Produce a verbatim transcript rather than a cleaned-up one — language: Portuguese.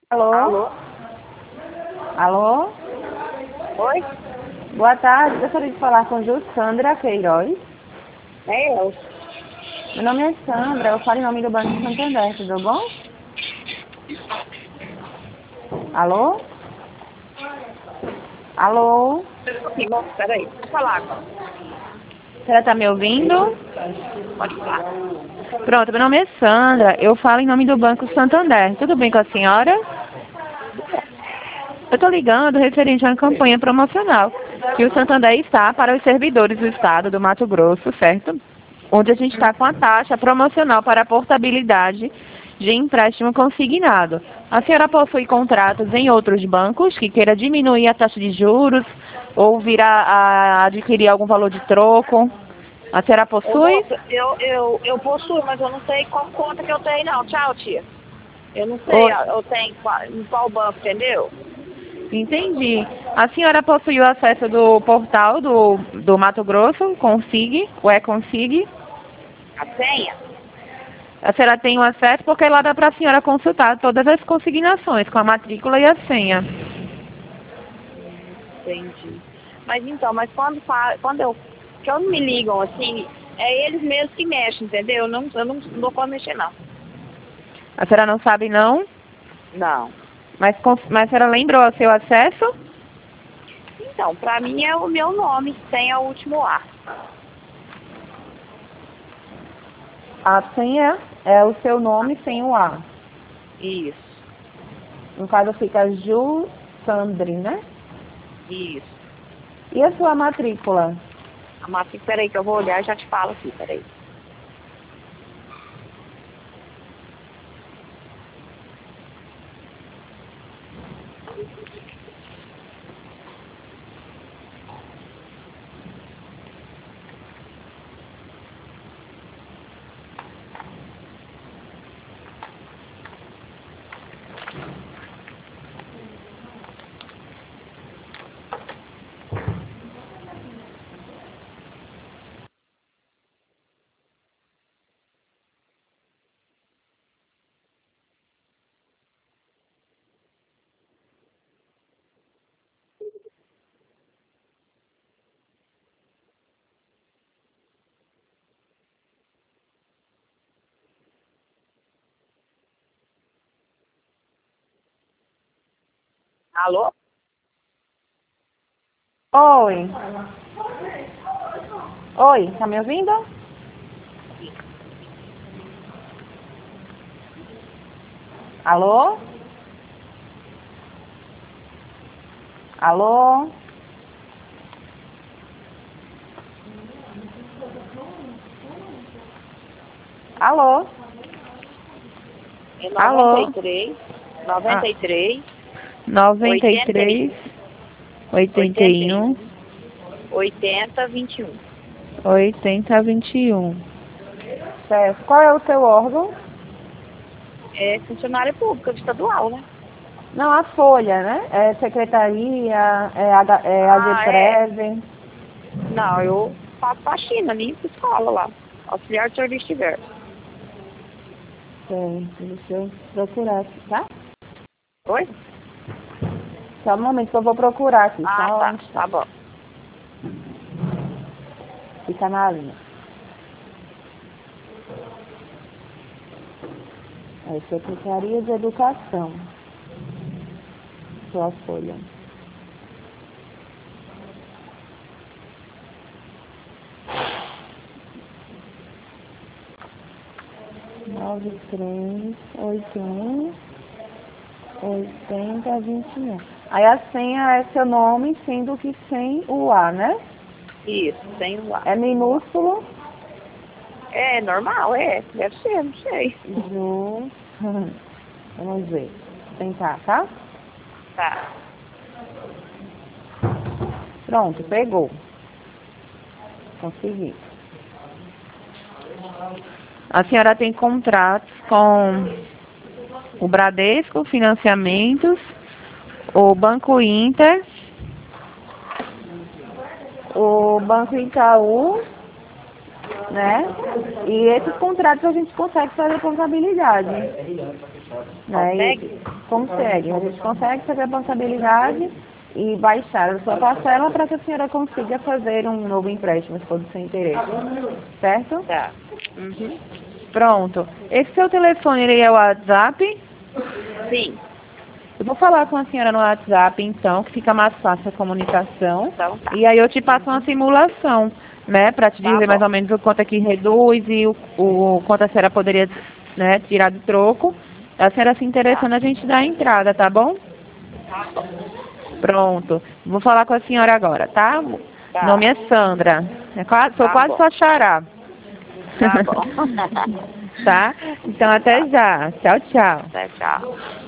Alô? Alô? Alô? Oi? Boa tarde, gostaria de falar com Jussandra Queiroz. É eu. Meu nome é Sandra, eu falo em nome do Banco Santander, tudo bom? Alô? Alô? Sim, bom, peraí. Vou falar agora. Você está me ouvindo? Pode falar. Pronto, meu nome é Sandra, eu falo em nome do Banco Santander. Tudo bem com a senhora? Eu estou ligando referente a uma campanha promocional que o Santander está para os servidores do estado do Mato Grosso, certo? Onde a gente está com a taxa promocional para a portabilidade de empréstimo consignado. A senhora possui contratos em outros bancos que queira diminuir a taxa de juros ou vir a, a adquirir algum valor de troco? A senhora Ô, possui? moça, eu, eu, eu possuo, mas eu não sei qual conta que eu tenho, não. Tchau, tia. Eu não sei, Ou- ó, eu tenho qual- em qual banco, entendeu? Entendi. A senhora possui o acesso do portal do, do Mato Grosso, Consig, o E-Consig? A senha? A senhora tem o acesso porque lá dá para a senhora consultar todas as consignações com a matrícula e a senha. Hum, entendi. Mas então, mas quando, fa- quando eu, quando me ligam assim, é eles mesmos que mexem, entendeu? Eu não, eu não, não dou conta de mexer, não. A senhora não sabe não, Não. mas, cons- mas a senhora lembrou o seu acesso? Então, pra mim é o meu nome, sem o último A. A senha é o seu nome sem o A. Isso, No caso fica Ju Sandri, né? isso. E a sua matrícula? A matrícula, peraí que eu vou olhar e já te falo aqui, peraí. Alô? Oi. Oi, tá me ouvindo? Alô? Alô? Alô? É noventa e Alô? três, Ah, noventa e três, noventa e oitenta e três, oitenta oitenta e e um, um, oitenta, vinte e um. oitenta, vinte e um. Certo. Qual é o seu órgão? É funcionária pública estadual, né? Não, a folha, né? É secretaria, é, H, é Ah, é. AGPREV. Não, eu faço faxina ali pra escola lá. Auxiliar de serviço diverso. Certo, deixa eu procurar aqui, tá? Oi? Só um momento que eu vou procurar aqui, Ah, só tá. onde está. Tá bom. Fica na linha. É Secretaria de Educação. Sua folha. nove três oito um oitenta vinte e um. Aí a senha é seu nome, sendo que sem o A, né? Isso, tem lá. É minúsculo. É normal, é. Deve ser, não sei. Ju. Vamos ver. Tentar, tá? Tá. Pronto, pegou. Consegui. A senhora tem contratos com o Bradesco, financiamentos, o Banco Inter, o Banco Itaú, né? E esses contratos a gente consegue fazer contabilidade. Né? Consegue? E consegue. A gente consegue fazer a portabilidade e baixar a sua parcela para que a senhora consiga fazer um novo empréstimo, se for do seu interesse. Certo? Tá. Uhum. Pronto. Esse seu telefone ele é o WhatsApp? Sim. Eu vou falar com a senhora no WhatsApp, então, que fica mais fácil a comunicação. Então tá. E aí eu te passo uma simulação, né, para te Tá dizer bom. mais ou menos o quanto é que reduz e o, o quanto a senhora poderia, né, tirar do troco. A senhora se interessando, a gente dá a entrada, tá bom? Tá bom. Pronto. Vou falar com a senhora agora, tá? Tá. Nome é Sandra. É quase, sou Tá quase bom. sua xará. Tá bom. Tá? Então até já. Tchau, tchau. Tá, tchau.